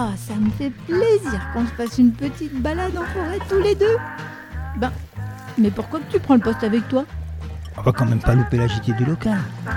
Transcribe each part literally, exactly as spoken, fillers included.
Ah, ça me fait plaisir qu'on se fasse une petite balade en forêt tous les deux. Ben, mais pourquoi que tu prends le poste avec toi ? On va quand même pas louper la J T du local.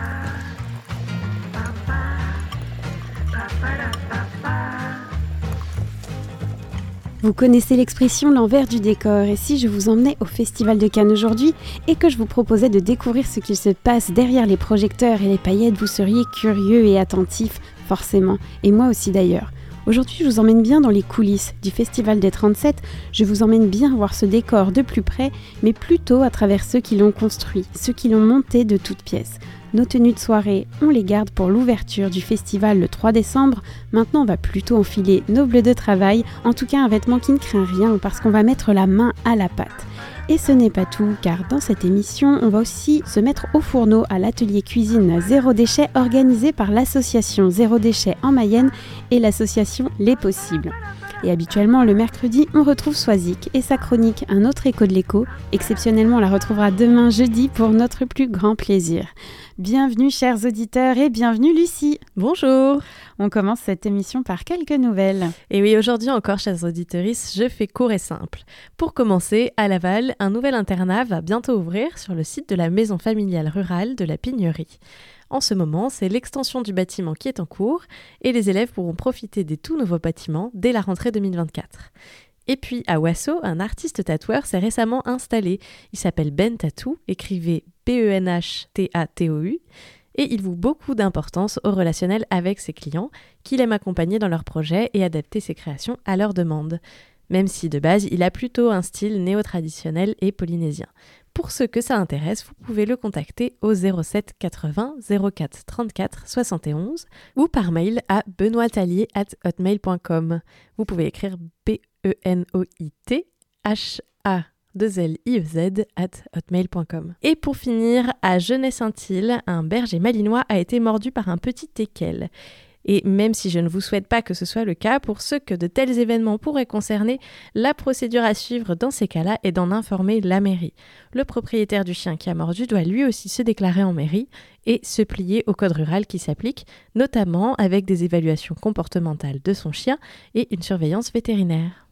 Vous connaissez l'expression l'envers du décor, et si je vous emmenais au Festival de Cannes aujourd'hui et que je vous proposais de découvrir ce qu'il se passe derrière les projecteurs et les paillettes, vous seriez curieux et attentif, forcément, et moi aussi d'ailleurs. Aujourd'hui, je vous emmène bien dans les coulisses du Festival des trente-sept, je vous emmène bien voir ce décor de plus près, mais plutôt à travers ceux qui l'ont construit, ceux qui l'ont monté de toutes pièces. Nos tenues de soirée, on les garde pour l'ouverture du festival le trois décembre. Maintenant, on va plutôt enfiler nos bleus de travail, en tout cas un vêtement qui ne craint rien parce qu'on va mettre la main à la pâte. Et ce n'est pas tout, car dans cette émission, on va aussi se mettre au fourneau à l'atelier cuisine Zéro Déchet organisé par l'association Zéro Déchet en Mayenne et l'association Les Possibles. Et habituellement, le mercredi, on retrouve Swazik et sa chronique Un autre écho de l'écho. Exceptionnellement, on la retrouvera demain jeudi pour notre plus grand plaisir. Bienvenue chers auditeurs et bienvenue Lucie. Bonjour. On commence cette émission par quelques nouvelles. Et oui, aujourd'hui encore, chers auditeurs, je fais court et simple. Pour commencer, à Laval, un nouvel internat va bientôt ouvrir sur le site de la maison familiale rurale de la Pignerie. En ce moment, c'est l'extension du bâtiment qui est en cours et les élèves pourront profiter des tout nouveaux bâtiments dès la rentrée deux mille vingt-quatre. Et puis à Wasso, un artiste tatoueur s'est récemment installé. Il s'appelle Ben Tattoo, écrivez B E N H T A T O U, et il voue beaucoup d'importance au relationnel avec ses clients, qu'il aime accompagner dans leurs projets et adapter ses créations à leurs demandes. Même si de base, il a plutôt un style néo-traditionnel et polynésien. Pour ceux que ça intéresse, vous pouvez le contacter au zéro sept quatre-vingts zéro quatre trente-quatre soixante et onze ou par mail à benoîtalier arobase hotmail point com. Vous pouvez écrire B E N O I T H A deux L I E Z arobase hotmail point com. Et pour finir, à Genès-Saint-Île, un berger malinois a été mordu par un petit teckel. Et même si je ne vous souhaite pas que ce soit le cas, pour ceux que de tels événements pourraient concerner, la procédure à suivre dans ces cas-là est d'en informer la mairie. Le propriétaire du chien qui a mordu doit lui aussi se déclarer en mairie et se plier au code rural qui s'applique, notamment avec des évaluations comportementales de son chien et une surveillance vétérinaire.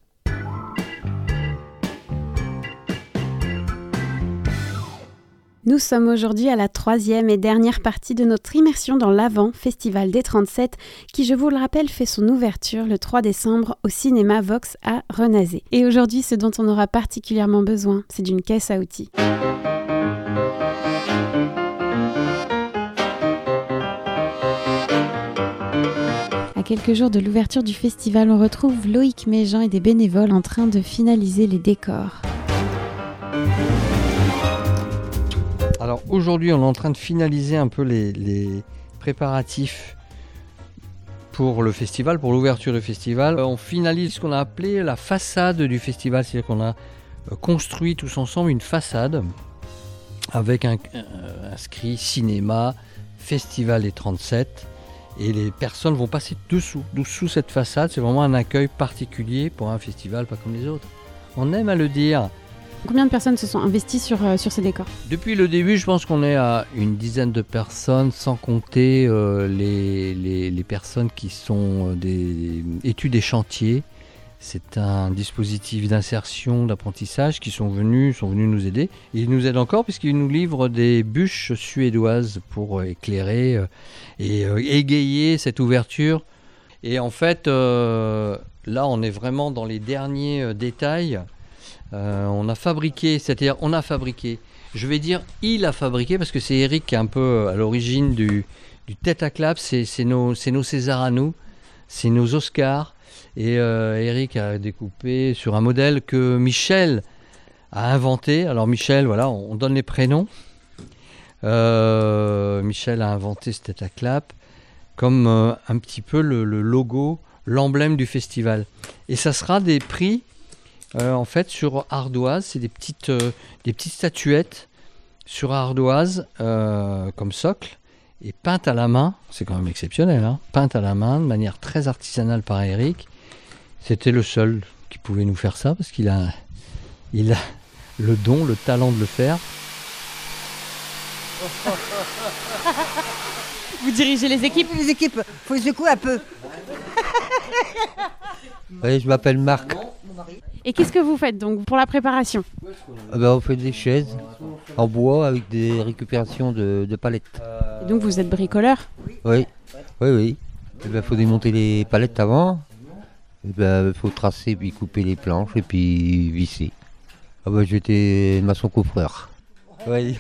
Nous sommes aujourd'hui à la troisième et dernière partie de notre immersion dans l'Avent, Festival des trente-sept, qui, je vous le rappelle, fait son ouverture le trois décembre au cinéma Vox à Renazé. Et aujourd'hui, ce dont on aura particulièrement besoin, c'est d'une caisse à outils. À quelques jours de l'ouverture du festival, on retrouve Loïc Méjean et des bénévoles en train de finaliser les décors. Alors aujourd'hui, on est en train de finaliser un peu les, les préparatifs pour le festival, pour l'ouverture du festival. On finalise ce qu'on a appelé la façade du festival, c'est-à-dire qu'on a construit tous ensemble une façade avec un, un inscrit cinéma, festival des trente-sept, et les personnes vont passer dessous, dessous cette façade. C'est vraiment un accueil particulier pour un festival, pas comme les autres. On aime à le dire. Combien de personnes se sont investies sur, euh, sur ces décors ? Depuis le début, je pense qu'on est à une dizaine de personnes, sans compter euh, les, les, les personnes qui sont des études et chantiers. C'est un dispositif d'insertion, d'apprentissage qui sont venus, sont venus nous aider. Ils nous aident encore puisqu'ils nous livrent des bûches suédoises pour éclairer euh, et euh, égayer cette ouverture. Et en fait, euh, là, on est vraiment dans les derniers euh, détails. Euh, on a fabriqué, c'est-à-dire on a fabriqué, je vais dire il a fabriqué parce que c'est Eric qui est un peu à l'origine du, du tête à clap, c'est, c'est, nos, c'est nos César à nous, c'est nos Oscars, et euh, Eric a découpé sur un modèle que Michel a inventé. Alors Michel, voilà, on, on donne les prénoms. Euh, Michel a inventé ce tête à clap comme euh, un petit peu le, le logo, l'emblème du festival. Et ça sera des prix Euh, en fait sur ardoise, c'est des petites, euh, des petites statuettes sur ardoise euh, comme socle et peintes à la main, c'est quand même exceptionnel, hein, peintes à la main de manière très artisanale par Eric. C'était le seul qui pouvait nous faire ça parce qu'il a, il a le don, le talent de le faire. Vous dirigez les équipes ? Les équipes, faut les secouer un peu. Oui, je m'appelle Marc. Et qu'est-ce que vous faites donc pour la préparation? Ah ben, on fait des chaises en bois avec des récupérations de, de palettes. Et donc vous êtes bricoleur? Oui, oui, oui. Il ben, faut démonter les palettes avant. Il ben, faut tracer, puis couper les planches et puis visser. Ah ben, j'étais maçon coffreur. Oui.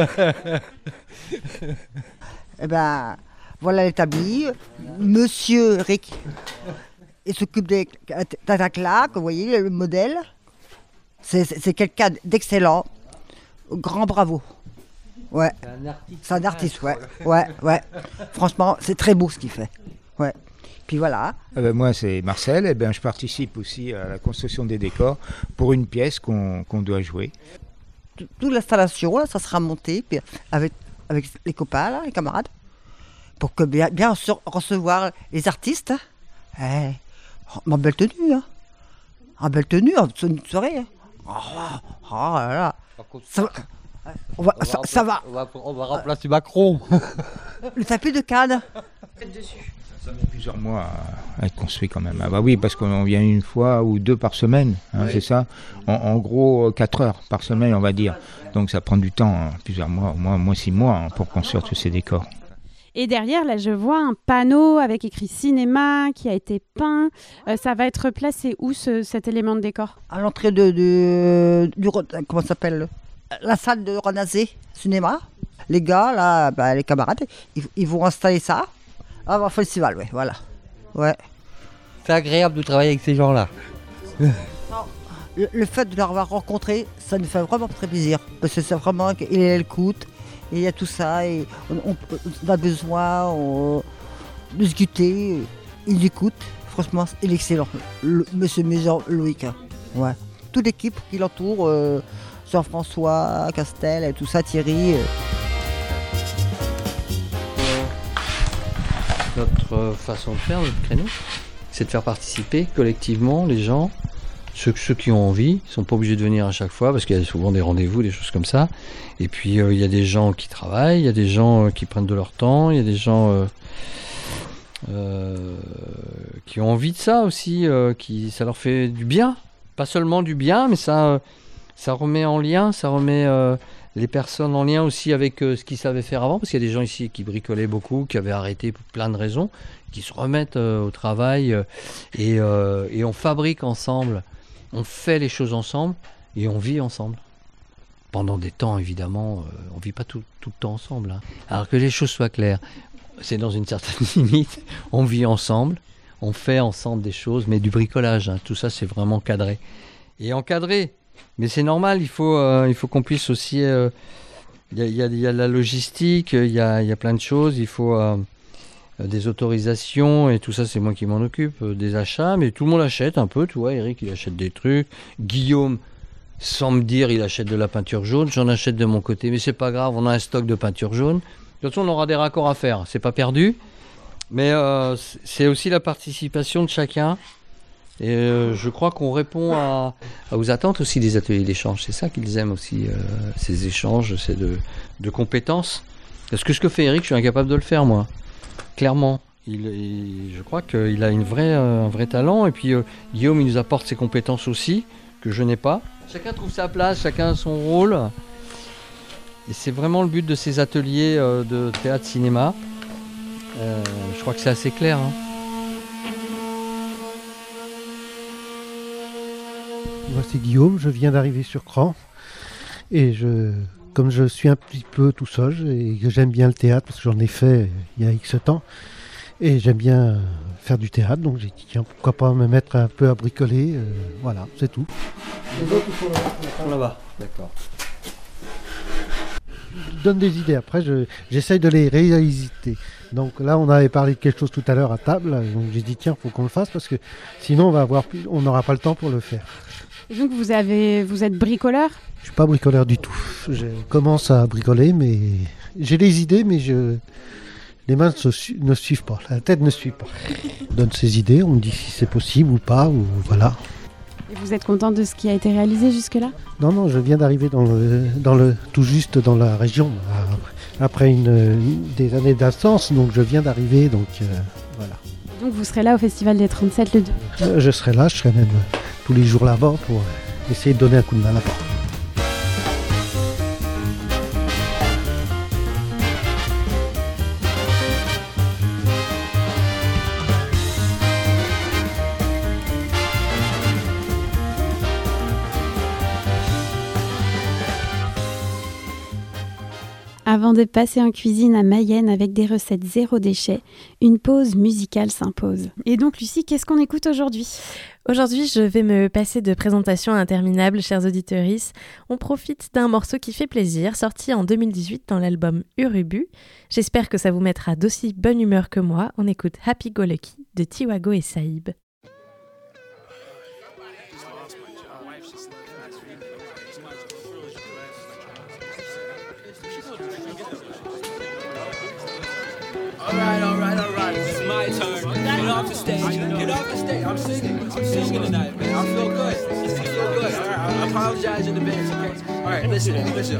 Eh ben, voilà l'établi. Monsieur Rick, il s'occupe des tataclacs, vous voyez le modèle. C'est, c'est, c'est quelqu'un d'excellent. Grand bravo. Ouais. C'est un artiste. C'est un artiste, ouais. Ouais, ouais. Franchement, c'est très beau ce qu'il fait. Ouais. Puis voilà. Ah ben moi c'est Marcel, et ben je participe aussi à la construction des décors pour une pièce qu'on, qu'on doit jouer. Toute l'installation, là, ça sera monté puis avec, avec les copains, là, les camarades, pour que bien, bien recevoir les artistes. Eh, en belle tenue, hein. En belle tenue, en une soirée. Hein. Oh, oh là là. Ça, on va, On ça, va, ça va. On va, on va remplacer Macron. Le tapis de Cannes. Ça met plusieurs mois à être construit quand même. Ah bah oui, parce qu'on vient une fois ou deux par semaine, hein, oui. C'est ça. En, en gros, quatre heures par semaine, on va dire. Donc ça prend du temps, hein, plusieurs mois, au moins, au moins six mois hein, pour construire tous ces décors. Et derrière, là, je vois un panneau avec écrit cinéma qui a été peint. Euh, ça va être placé où ce, cet élément de décor? À l'entrée de, de du comment ça s'appelle, la salle de Renazé cinéma. Les gars là, bah, les camarades, ils, ils vont installer ça avant le festival, ouais, voilà. Ouais. C'est agréable de travailler avec ces gens-là. Le, le fait de l'avoir rencontré, ça nous fait vraiment très plaisir. Parce que c'est vraiment qu'il écoute, et il y a tout ça, et on, on, on a besoin on, de discuter. Il écoute, franchement, il est excellent. Le, monsieur Méjean Loïc, ouais. Toute l'équipe qui l'entoure, euh, Jean-François, Castel, et tout ça, Thierry. Euh. Notre façon de faire, notre créneau, c'est de faire participer collectivement les gens, ceux, ceux qui ont envie. Ils ne sont pas obligés de venir à chaque fois parce qu'il y a souvent des rendez-vous, des choses comme ça. Et puis euh, il y a des gens qui travaillent, il y a des gens euh, qui prennent de leur temps, il y a des gens euh, euh, qui ont envie de ça aussi, euh, qui, ça leur fait du bien. Pas seulement du bien, mais ça, euh, ça remet en lien, ça remet... Euh, les personnes en lien aussi avec euh, ce qu'ils savaient faire avant, parce qu'il y a des gens ici qui bricolaient beaucoup, qui avaient arrêté pour plein de raisons, qui se remettent euh, au travail euh, et, euh, et on fabrique ensemble, on fait les choses ensemble et on vit ensemble. Pendant des temps, évidemment, euh, on ne vit pas tout, tout le temps ensemble. Hein. Alors que les choses soient claires, c'est dans une certaine limite, on vit ensemble, on fait ensemble des choses, mais du bricolage, hein, tout ça c'est vraiment cadré. Et encadré. Mais c'est normal, il faut, euh, il faut qu'on puisse aussi... Il euh, y, y, y a la logistique, il y a, y a plein de choses, il faut euh, des autorisations, et tout ça, c'est moi qui m'en occupe, euh, des achats, mais tout le monde achète un peu, tu vois, Eric, il achète des trucs, Guillaume, sans me dire, il achète de la peinture jaune, j'en achète de mon côté, mais c'est pas grave, on a un stock de peinture jaune. De toute façon, on aura des raccords à faire, c'est pas perdu, mais euh, c'est aussi la participation de chacun. Et euh, je crois qu'on répond à, à aux attentes aussi des ateliers d'échange. C'est ça qu'ils aiment aussi, euh, ces échanges, c'est de, de compétences. Parce que ce que fait Eric, je suis incapable de le faire, moi. Clairement. Il, il, je crois qu'il a une vraie, euh, un vrai talent. Et puis euh, Guillaume, il nous apporte ses compétences aussi, que je n'ai pas. Chacun trouve sa place, chacun a son rôle. Et c'est vraiment le but de ces ateliers euh, de théâtre-cinéma. Euh, je crois que c'est assez clair, hein. Moi c'est Guillaume, je viens d'arriver sur Cran et je, comme je suis un petit peu tout seul et que j'aime bien le théâtre parce que j'en ai fait il y a X temps et j'aime bien faire du théâtre, donc j'ai dit tiens pourquoi pas me mettre un peu à bricoler, euh, voilà c'est tout. Les autres ils sont là-bas, d'accord. Je donne des idées, après je, j'essaye de les réaliser. Donc là on avait parlé de quelque chose tout à l'heure à table, donc j'ai dit tiens faut qu'on le fasse parce que sinon on va avoir plus, on n'aura pas le temps pour le faire. Et donc vous, avez, vous êtes bricoleur? Je suis pas bricoleur du tout. Je commence à bricoler, mais j'ai les idées, mais je... les mains su... ne suivent pas, la tête ne suit pas. On donne ses idées, on me dit si c'est possible ou pas, ou voilà. Et vous êtes content de ce qui a été réalisé jusque-là? Non, non, je viens d'arriver dans le, dans le, tout juste dans la région, après une, une, des années d'absence, donc je viens d'arriver, donc euh, voilà. Donc vous serez là au Festival des trente-sept le deux. Euh, Je serai là, je serai même euh, tous les jours là-bas pour euh, essayer de donner un coup de main là-bas. Avant de passer en cuisine à Mayenne avec des recettes zéro déchet, une pause musicale s'impose. Et donc Lucie, qu'est-ce qu'on écoute aujourd'hui ? Aujourd'hui, je vais me passer de présentation interminable, chers auditeurs. On profite d'un morceau qui fait plaisir, sorti en deux mille dix-huit dans l'album Urubu. J'espère que ça vous mettra d'aussi bonne humeur que moi. On écoute Happy Go Lucky de Tiwago et Saïb. Alright, alright, alright. It's my turn. Get off the stage. Get off the stage. I'm singing. I'm singing tonight, man. I feel good. I feel good. Alright, I apologize in advance, okay? Alright, listen, listen.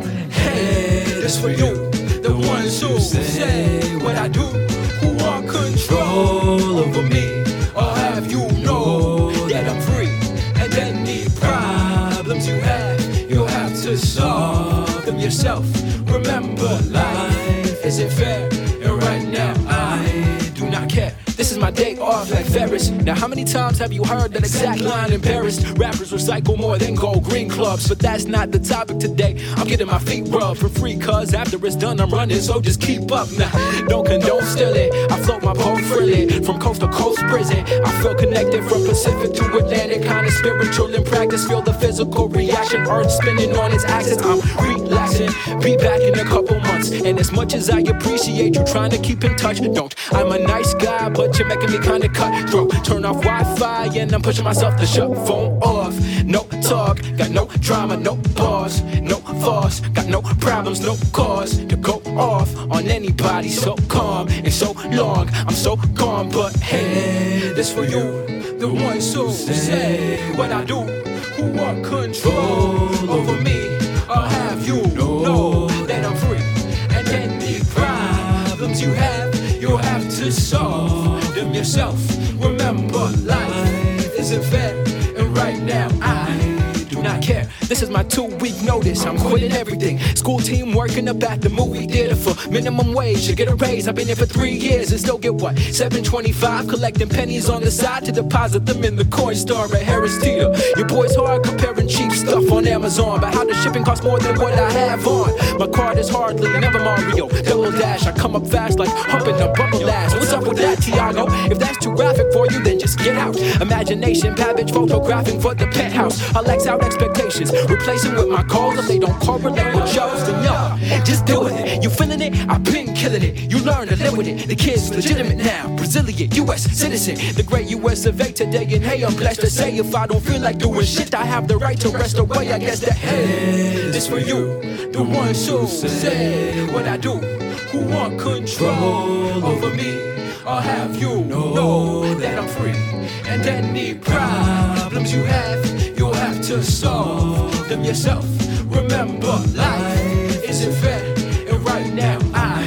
Hey, this for you. The ones who say what I do, who want control over me. I'll have you know that I'm free. And any problems you have, you'll have to solve them yourself. Remember, life isn't fair. Right now, I do not care. This is my day off like Ferris. Now how many times have you heard that exact line in Paris? Rappers recycle more than gold green clubs. But that's not the topic today. I'm getting my feet rubbed for free, cause after it's done I'm running, so just keep up. Nah, don't condone stealing. I float my boat freely from coast to coast prison. I feel connected from Pacific to Atlantic. Kind of spiritual in practice. Feel the physical reaction. Earth spinning on its axis. I'm relaxing. Be back in a couple months. And as much as I appreciate you trying to keep in touch, don't. I'm a nice guy, but you're making me kinda cutthroat. Turn off Wi-Fi and I'm pushing myself to shut phone off. No talk, got no drama, no pause, no fuss, got no problems, no cause to go off on anybody. So calm and so long, I'm so calm. But hey, this for you, the ones who say what I do, who want control over me. I'll have you know that I'm free. And any problems you have, you'll have to solve them yourself. Remember, life isn't fair, and right now I do not care. This is my two-week notice, I'm quitting everything. School team working up at the movie theater for minimum wage to get a raise. I've been here for three years and still get what? seven twenty-five, collecting pennies on the side to deposit them in the coin store at Harris Teeter. Your boy's hard comparing cheap stuff on Amazon, but how the shipping costs more than what I have on. My card is hardly never Mario, double dash. I come up fast like humping a bubble ass. What's up with that, Tiago? If that's too graphic for you, then just get out. Imagination, Babbage, photographing for the penthouse. I'll X out expectations, replacing with my calls if they don't correlate with yours. Then yo, just doing it. You feeling it? I've been killing it. You learn to live with it. The kid's legitimate now, Brazilian, U S citizen. The great U S of A today, and hey, I'm blessed to say if I don't feel like doing shit, I have the right to rest away. I guess that hey, this for you, the ones who say what I do, who want control over me. I'll have you know that I'm free. And any problems you have, you'll have to solve them yourself. Remember, life isn't fair, and right now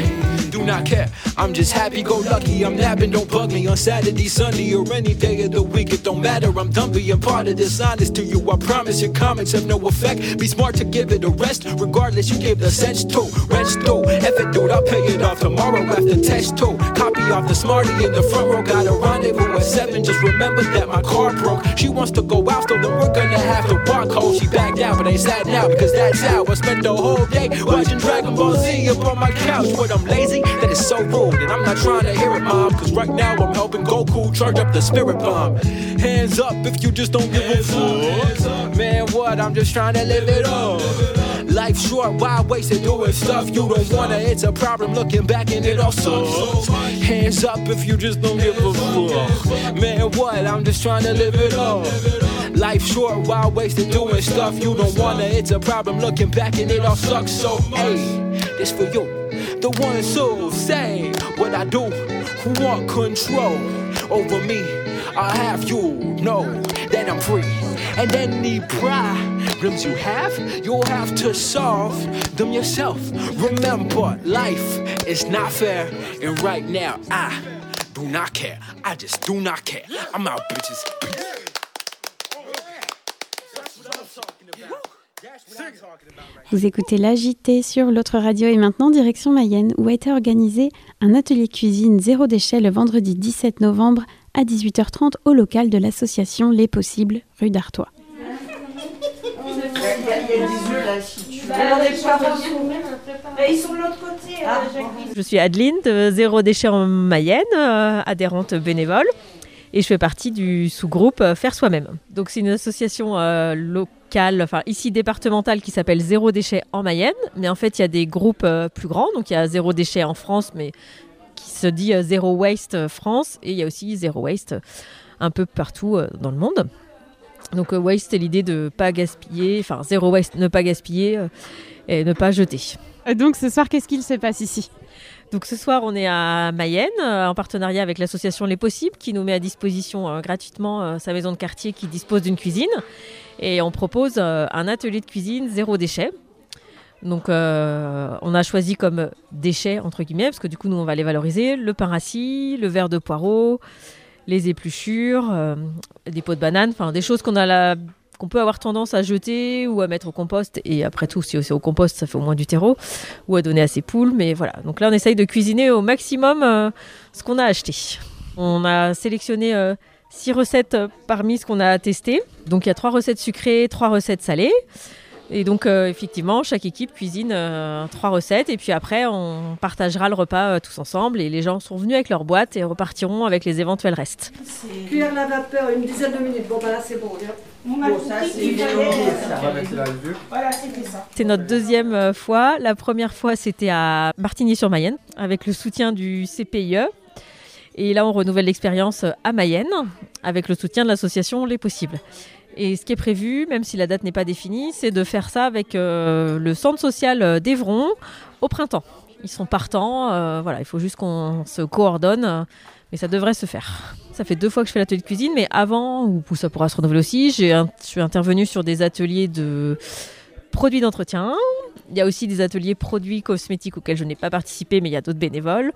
I do not care. I'm just happy-go-lucky, I'm napping, don't bug me on Saturday, Sunday, or any day of the week. It don't matter, I'm done being part of this. Honest to you, I promise your comments have no effect. Be smart to give it a rest, regardless you give the sense to. Rest too, F it dude, I'll pay it off tomorrow after test two. Copy off the Smarty in the front row, got a rendezvous at seven. Just remember that my car broke. She wants to go out, so then we're gonna have to walk home. She backed out, but ain't sad now, because that's how I spent the whole day watching Dragon Ball Z up on my couch. But I'm lazy, that is so rude. And I'm not trying to hear it, mom, cause right now I'm helping Goku charge up the spirit bomb. Hands up if you just don't give a fuck. Man, what? I'm just trying to live it up. Life short, why waste it doing stuff you don't wanna? It's a problem looking back and it all sucks. Hands up if you just don't give a fuck. Man, what? I'm just trying to live it up. Life short, why waste it doing stuff you don't wanna? It's a problem looking back and it all sucks. So, hey, this for you. The ones who say what I do, who want control over me. I'll have you know that I'm free. And any problems you have, you'll have to solve them yourself. Remember, life is not fair, and right now I do not care. I just do not care. I'm out, bitches. Vous écoutez l'A J T sur l'autre radio et maintenant direction Mayenne où a été organisé un atelier cuisine zéro déchet le vendredi dix-sept novembre à dix-huit heures trente au local de l'association Les Possibles, rue d'Artois. Ils sont de l'autre côté, Jacqueline. Je suis Adeline de Zéro Déchet en Mayenne, euh, adhérente bénévole. Et je fais partie du sous-groupe Faire Soi-même. Donc c'est une association euh, locale, enfin ici départementale, qui s'appelle Zéro Déchet en Mayenne. Mais en fait, il y a des groupes euh, plus grands. Donc il y a Zéro Déchet en France, mais qui se dit euh, Zéro Waste France. Et il y a aussi Zéro Waste euh, un peu partout euh, dans le monde. Donc euh, Waste, c'est l'idée de ne pas gaspiller, enfin Zéro Waste, ne pas gaspiller euh, et ne pas jeter. Et donc ce soir, qu'est-ce qu'il se passe ici ? Donc ce soir, on est à Mayenne, euh, en partenariat avec l'association Les Possibles, qui nous met à disposition euh, gratuitement euh, sa maison de quartier qui dispose d'une cuisine. Et on propose euh, un atelier de cuisine zéro déchet. Donc euh, on a choisi comme déchets, entre guillemets, parce que du coup, nous, on va les valoriser, le pain rassis, le verre de poireau, les épluchures, euh, des pots de banane, enfin des choses qu'on a la... qu'on peut avoir tendance à jeter ou à mettre au compost. Et après tout, si c'est au compost, ça fait au moins du terreau. Ou à donner à ses poules. Mais voilà, donc là, on essaye de cuisiner au maximum euh, ce qu'on a acheté. On a sélectionné euh, six recettes euh, parmi ce qu'on a testé. Donc il y a trois recettes sucrées, trois recettes salées. Et donc euh, effectivement, chaque équipe cuisine euh, trois recettes. Et puis après, on partagera le repas euh, tous ensemble. Et les gens sont venus avec leur boîte et repartiront avec les éventuels restes. Cuire la vapeur une dizaine de minutes. Bon, bah là, c'est bon. On a bon, ça, c'est une Voilà, c'était ça. C'est notre deuxième fois. La première fois, c'était à Martigny-sur-Mayenne, avec le soutien du C P I E. Et là, on renouvelle l'expérience à Mayenne, avec le soutien de l'association Les Possibles. Et ce qui est prévu, même si la date n'est pas définie, c'est de faire ça avec euh, le centre social d'Evron au printemps. Ils sont partants, euh, voilà, il faut juste qu'on se coordonne, euh, mais ça devrait se faire. Ça fait deux fois que je fais l'atelier de cuisine, mais avant, ou ça pourra se renouveler aussi, j'ai un, je suis intervenue sur des ateliers de produits d'entretien. Il y a aussi des ateliers produits cosmétiques auxquels je n'ai pas participé, mais il y a d'autres bénévoles.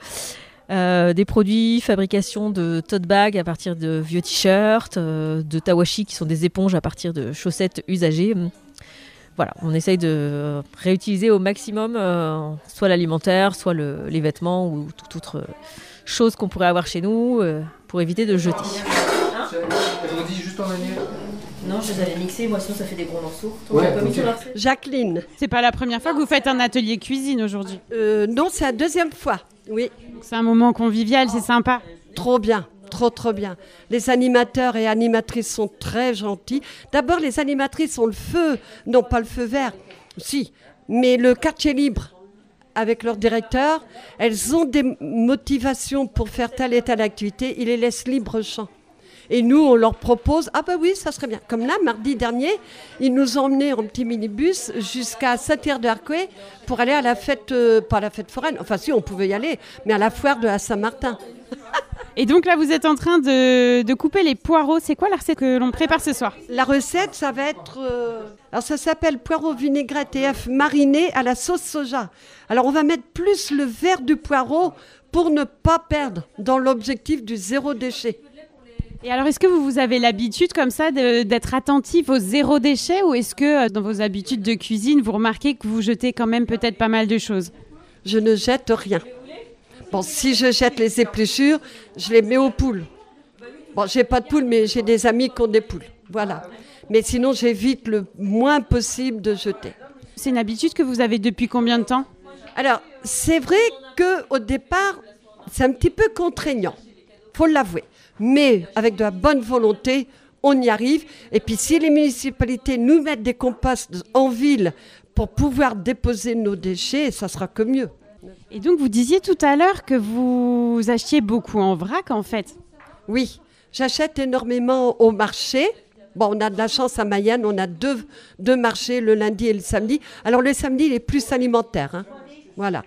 Euh, des produits, fabrication de tote bags à partir de vieux t-shirts, euh, de tawashi qui sont des éponges à partir de chaussettes usagées. Voilà, on essaye de réutiliser au maximum euh, soit l'alimentaire, soit le, les vêtements ou toute autre chose qu'on pourrait avoir chez nous euh, pour éviter de jeter. Hein on dit juste en manière. Non, je les avais mixés, moi sinon ça fait des gros morceaux. Ouais, okay. Jacqueline. C'est pas la première fois que vous faites un atelier cuisine aujourd'hui ? euh, Non, c'est la deuxième fois, oui. C'est un moment convivial, c'est sympa. Trop bien, trop trop bien. Les animateurs et animatrices sont très gentils. D'abord, les animatrices ont le feu, non pas le feu vert, si, mais le quartier libre avec leur directeur. Elles ont des motivations pour faire telle et telle activité, ils les laissent libre champ. Et nous, on leur propose, ah ben oui, ça serait bien. Comme là, mardi dernier, ils nous ont emmenés en petit minibus jusqu'à Saint-Hilaire-de-Harcouët pour aller à la fête, euh, pas à la fête foraine, enfin si, on pouvait y aller, mais à la foire de la Saint-Martin. Et donc là, vous êtes en train de, de couper les poireaux. C'est quoi la recette que l'on prépare ce soir ? La recette, ça va être... Euh, alors ça s'appelle poireaux vinaigrette et œufs marinés à la sauce soja. Alors on va mettre plus le vert du poireau pour ne pas perdre dans l'objectif du zéro déchet. Et alors, est-ce que vous, vous avez l'habitude comme ça de, d'être attentif au zéro déchet ou est-ce que dans vos habitudes de cuisine, vous remarquez que vous jetez quand même peut-être pas mal de choses ? Je ne jette rien. Bon, si je jette les épluchures, je les mets aux poules. Bon, j'ai pas de poules, mais j'ai des amis qui ont des poules. Voilà. Mais sinon, j'évite le moins possible de jeter. C'est une habitude que vous avez depuis combien de temps ? Alors, c'est vrai qu'au départ, c'est un petit peu contraignant. Faut l'avouer. Mais avec de la bonne volonté, on y arrive. Et puis si les municipalités nous mettent des composts en ville pour pouvoir déposer nos déchets, ça sera que mieux. Et donc vous disiez tout à l'heure que vous achetiez beaucoup en vrac en fait. Oui, j'achète énormément au marché. Bon, on a de la chance à Mayenne, on a deux, deux marchés, le lundi et le samedi. Alors le samedi, il est plus alimentaire, hein. Voilà.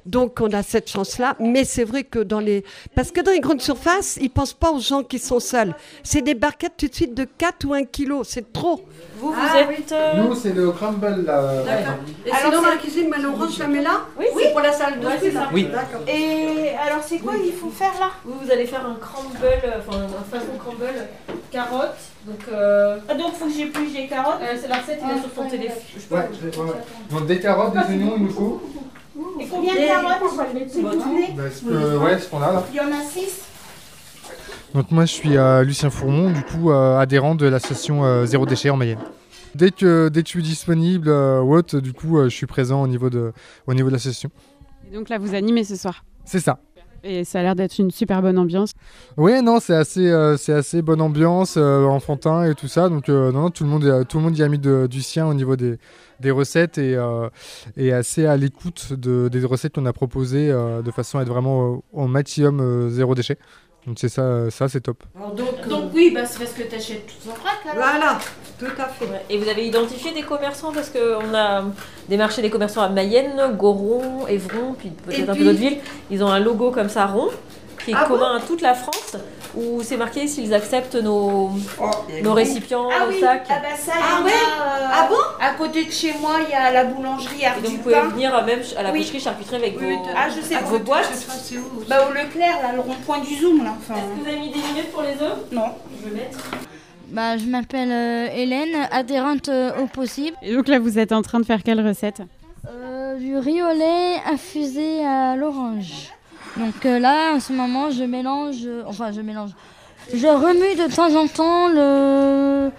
Donc on a cette chance-là, mais c'est vrai que dans les... Parce que dans les grandes surfaces, ils ne pensent pas aux gens qui sont seuls. C'est des barquettes tout de suite de quatre ou un kilo, c'est trop. Vous, vous Ah, êtes... euh, Nous, c'est le crumble là. D'accord. Et Alors, sinon, c'est- dans la cuisine, moi, l'orange, je la mets là. Oui, c'est c'est- pour la salle de Ouais, bain. c'est ça. Oui. D'accord. Et alors, c'est quoi il faut faire là? Vous, vous allez faire un crumble, euh, enfin un façon crumble, carottes. Donc, euh, Ah, donc, faut que j'épluche les carottes. euh, c'est la recette, il est Ah, sur ton ouais. téléphone. Je peux Ouais, vous- je- ouais, ouais. Donc des carottes, des oignons, il nous faut. Et combien de carottes? C'est Bah, ce que- ouais, ce qu'on a là. Il y en a six. Donc moi je suis euh, Lucien Fourmont, du coup euh, adhérent de l'association euh, Zéro Déchet en Mayenne. Dès que, dès que je suis disponible euh, ou autre, du coup euh, je suis présent au niveau de, au niveau de l'association. Et donc là, vous animez ce soir. C'est ça. Et ça a l'air d'être une super bonne ambiance. Ouais, non, c'est assez, euh, c'est assez bonne ambiance, euh, enfantin et tout ça. Donc euh, non, non, tout le monde, est- tout le monde y a mis de- du sien au niveau des, des recettes et, euh, et assez à l'écoute de, des recettes qu'on a proposées euh, de façon à être vraiment au, au maximum euh, zéro déchet. Donc c'est ça, euh, ça c'est top. Alors, donc, Donc, oui, bah, c'est parce que tu achètes tout en vrac. alors. Voilà, tout à fait. Ouais. Et vous avez identifié des commerçants parce qu'on a démarché des commerçants à Mayenne, Goron, Évron, puis peut-être Et un peu puis- d'autres villes. Ils ont un logo comme ça rond qui est Ah commun à toute la France où c'est marqué s'ils acceptent nos, Oh, nos récipients, Ah nos oui, sacs. ah bah ça, Ah il y en ouais a, euh, Ah bon à côté de chez moi, il y a la boulangerie Art Et donc du vous pouvez Pain. venir même à la Oui. boucherie charcuterie avec Oui, vos, oui, Ah, je sais, avec vous- vos boîtes. C'est où Bah, au Leclerc, là, le rond-point du Zoom, là. Enfin, Est-ce que vous avez mis des minutes pour les œufs? non. Je vais mettre. Bah, je m'appelle euh, Hélène, adhérente euh, au possible. Et donc là, vous êtes en train de faire quelle recette? Euh, du riz au lait infusé à l'orange. Donc euh, là, en ce moment, je mélange, euh, enfin je mélange, je remue de temps en temps le,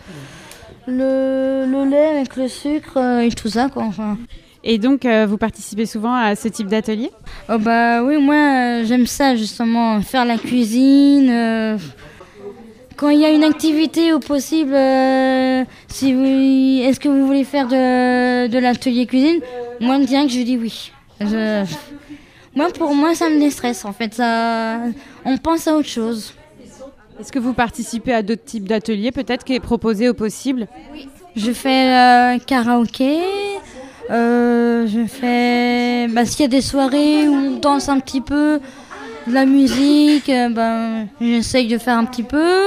le, le lait avec le sucre euh, et tout ça, quoi. Enfin. Et donc, euh, vous participez souvent à ce type d'atelier? Oh bah oui, moi euh, j'aime ça justement, faire la cuisine. euh, Quand il y a une activité au possible, euh, si vous, est-ce que vous voulez faire de, de l'atelier cuisine? Moi, direct, je dis oui. Je, moi, pour moi, ça me déstresse en fait. Ça, on pense à autre chose. Est-ce que vous participez à d'autres types d'ateliers, peut-être, qui est proposé au possible? Je fais euh, karaoké. Euh, je fais. Bah, s'il y a des soirées où on danse un petit peu, de la musique, euh, ben, j'essaye de faire un petit peu.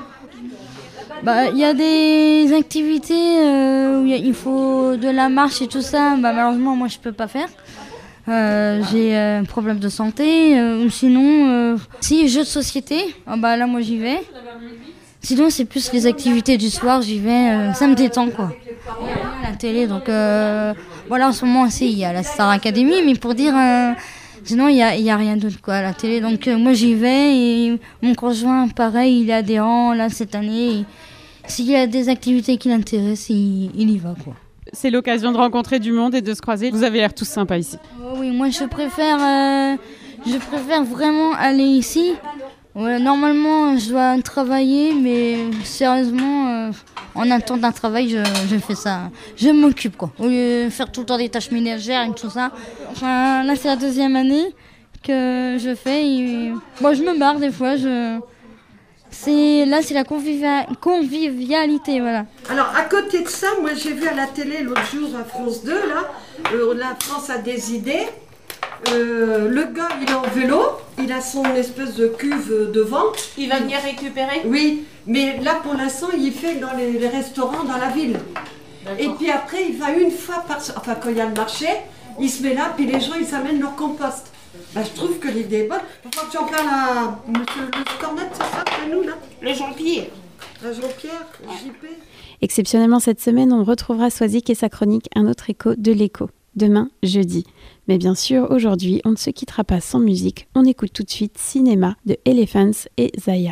Bah, il y a des activités euh, où il y a- il faut de la marche et tout ça. Bah, malheureusement, moi, je peux pas faire. Euh, j'ai euh, un problème de santé. euh, ou sinon, euh, si jeux de société, ah bah là, moi, j'y vais. Sinon, c'est plus les activités du soir, j'y vais. euh, ça me détend, quoi. Il y a rien à la télé, donc euh, voilà, en ce moment, aussi, il y a la Star Academy, mais pour dire. euh, Sinon, il n'y a, il y a rien d'autre quoi, à la télé. Donc, euh, moi, j'y vais et mon conjoint, pareil, il est adhérent là cette année. Et s'il y a des activités qui l'intéressent, il, il y va, quoi. C'est l'occasion de rencontrer du monde et de se croiser. Vous avez l'air tous sympas ici. Oh oui, moi, je préfère, euh, je préfère vraiment aller ici. Ouais, normalement, je dois travailler, mais sérieusement, euh, en attendant d'un travail, je, je fais ça. Je m'occupe, quoi. Au lieu de faire tout le temps des tâches ménagères et tout ça. Enfin, là, c'est la deuxième année que je fais. Et... Bon, je me marre des fois. Je... C'est... Là, c'est la convivia- convivialité, voilà. Alors, à côté de ça, moi, j'ai vu à la télé l'autre jour à France deux, là, euh, la France a des idées. Euh, le gars, il est en vélo, il a son espèce de cuve devant. Il va venir récupérer? Oui, mais là, pour l'instant, il fait dans les, les restaurants dans la ville. Et puis après, il va une fois par... Enfin, quand il y a le marché, il se met là, puis les gens, ils amènent leur compost. Bah, je trouve que l'idée est bonne. Il faut que j'en parle à monsieur le cornet, c'est ça, c'est nous, là? Le Jean-Pierre. À Jean-Pierre, J P. Exceptionnellement, cette semaine, on retrouvera Swazik et sa chronique Un autre écho de l'écho. Demain, jeudi. Mais bien sûr, aujourd'hui, on ne se quittera pas sans musique. On écoute tout de suite Cinéma de Elephants et Zaya.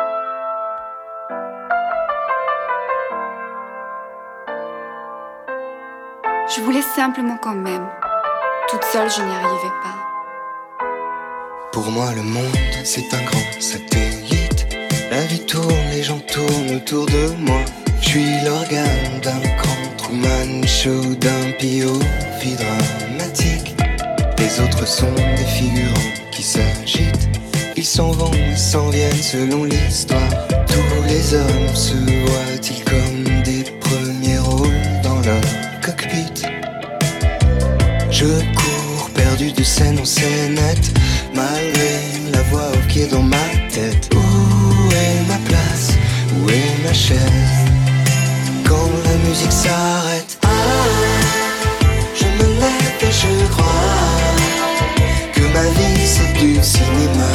Je voulais simplement qu'on m'aime. Toute seule, je n'y arrivais pas. Pour moi, le monde, c'est un grand satellite. La vie tourne, les gens tournent autour de moi. Je suis l'organe d'un grand Truman Show, d'un P O V dramatique. Les autres sont des figurants qui s'agitent. Ils s'en vont et s'en viennent selon l'histoire. Tous les hommes se voient-ils comme des premiers rôles dans leur cockpit? Je cours perdu de de scène en scénette, malgré la voix off qui est dans ma tête. Où est ma place? Où est ma chaise? Quand la musique s'arrête, ah, je me lève et je crois que ma vie c'est du cinéma,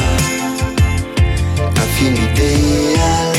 un film idéal.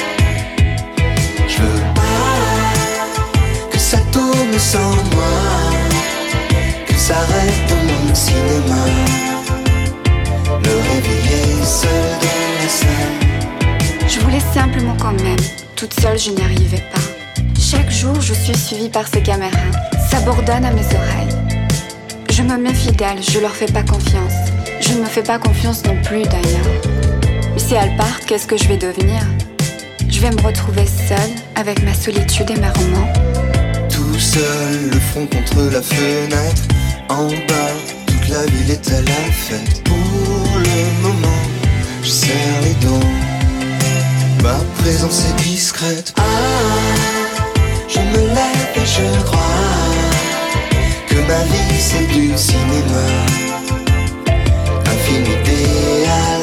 Je veux pas que ça tourne sans moi, que ça reste dans mon cinéma, me réveiller seul dans la salle. Je voulais simplement quand même, toute seule je n'y arrivais pas. Chaque jour je suis suivie par ces caméras, ça bourdonne à mes oreilles. Je me méfie d'elles, je leur fais pas confiance. Je ne me fais pas confiance non plus d'ailleurs. Mais si elles partent, qu'est-ce que je vais devenir? Je vais me retrouver seule, avec ma solitude et mes romans. Tout seul, le front contre la fenêtre, en bas, toute la ville est à la fête. Pour le moment, je serre les dents, ma présence est discrète. Ah, je me lève et je crois que ma vie c'est du cinéma, un film idéal.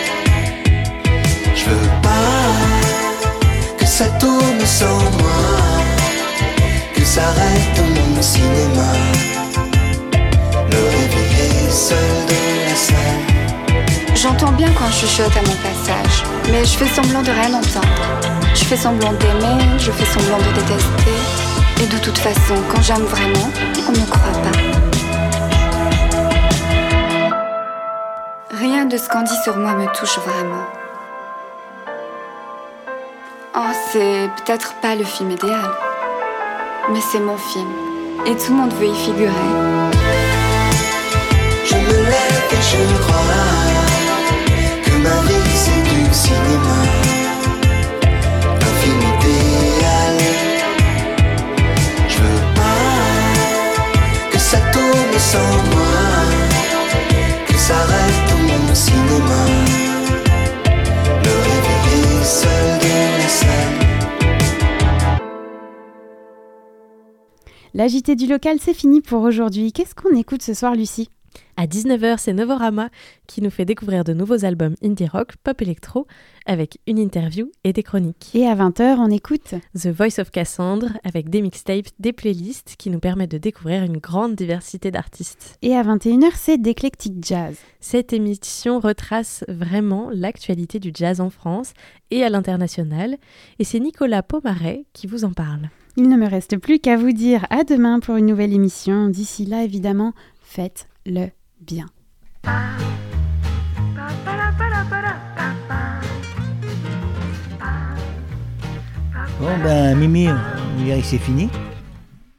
Je veux pas que ça tourne sans moi, que ça reste dans mon cinéma, me réveiller seul dans la salle. J'entends bien quand je chuchote à mon passage, mais je fais semblant de rien entendre. Je fais semblant d'aimer, je fais semblant de détester. Et de toute façon, quand j'aime vraiment, on ne me croit pas. Rien de ce qu'on dit sur moi me touche vraiment. Oh, c'est peut-être pas le film idéal, mais c'est mon film, et tout le monde veut y figurer. Je me lève et je crois que ma vie c'est du cinéma, un film idéal. Je veux pas que ça tourne sans moi, que ça reste dans mon cinéma, me réveiller seul dans la salle. La J T du local, c'est fini pour aujourd'hui. Qu'est-ce qu'on écoute ce soir, Lucie ? À dix-neuf heures, c'est Novorama qui nous fait découvrir de nouveaux albums indie rock, pop électro, avec une interview et des chroniques. Et à vingt heures, on écoute The Voice of Cassandre, avec des mixtapes, des playlists qui nous permettent de découvrir une grande diversité d'artistes. Et à vingt et une heures, c'est d'Eclectic Jazz. Cette émission retrace vraiment l'actualité du jazz en France et à l'international, et c'est Nicolas Pomaret qui vous en parle. Il ne me reste plus qu'à vous dire à demain pour une nouvelle émission. D'ici là, évidemment, faites-le bien. Bon ben Mimi, on dirait que c'est fini.